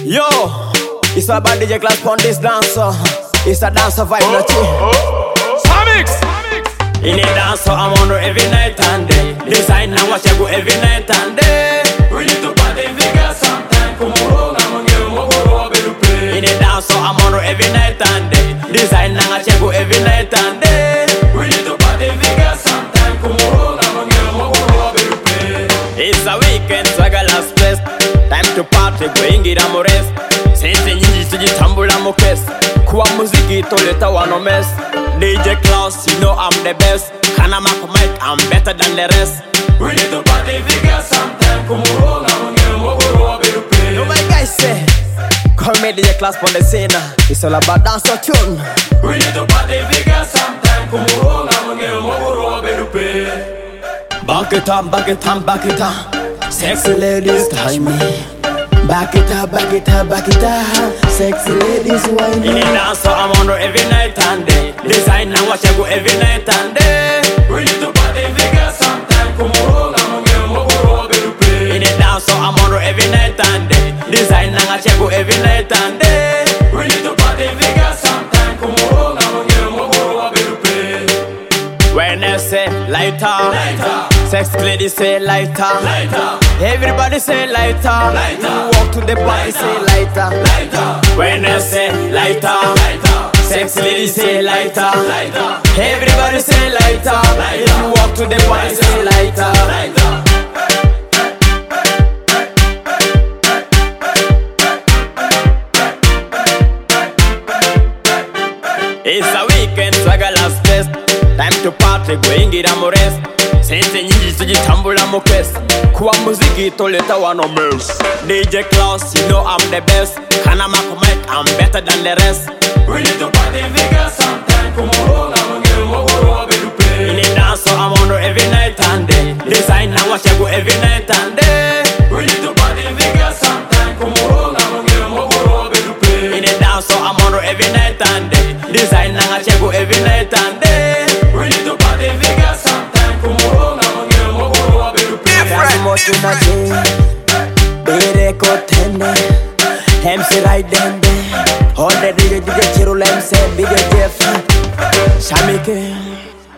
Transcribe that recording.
Yo, it's about DJ Class on this dancer. It's a dancer vibe, not you. Samix! In a dancer, I'm on every night and day. Design and watch I go every night and day. We need to party figure sometime. Come on, I'm gonna go In a dancer, I'm on every night and day. Design and watch I go every night and day. We need to party figure sometime. Come on, I'm gonna go It's a weekend, so I got last place. Time to party, going it am rest. Since nyingi tujitambula mukes. Kuwa muziki toleta wano mess. DJ Klaus, you know I'm the best. Kana mako mic, I'm better than the rest. We need to party figure sometime. Come on, I'm gonna go No, my guys say, call me DJ Klaus on the scene. It's all about dance or tune. We need to party figure sometime. Come on, I'm gonna go Back it up, back it up, back it up. Sexy ladies, touch me. Back it up, back it up, back it up. Sexy ladies, whine me. In a dance, I'm on every night and day. Design and watch I go every night and day. We need to party figure sometime. Come on, I'm gonna go In a dance, I'm on every night and day. Design and watch I go every night and day. We need to party figure sometime. Come on, I'm gonna go When I say lighter, lighter. Sex ladies say lighter, Lighter. Everybody say lighter, Lighter. You walk to the party say lighter, Lighter. When I say lighter, Lighter. Sex ladies say lighter, Lighter. Everybody say lighter, If you walk to the party say lighter, Lighter. It's a weekend, so I got last place. Time to party, going it am rest. Since nyingi tujitambula mukes. Kuwa muziki toleta wano mess. DJ Klaus, you know I'm the best. Kana mako mic, I'm better than the rest. We need to party figure sometime. Come on, I'm gonna go In a dance, I'm on every night and day. Design and watch I go every night and day. We need to party figure sometime. Come on, I'm gonna go In a dance, I'm on every night and day. Design and watch I go every night and day. We need to party figure sometime. Come on, I'm gonna go Different motion na day. Bere ko tende. MC right then day. All the DJ Chirula MC DJ Jeff. Shamike.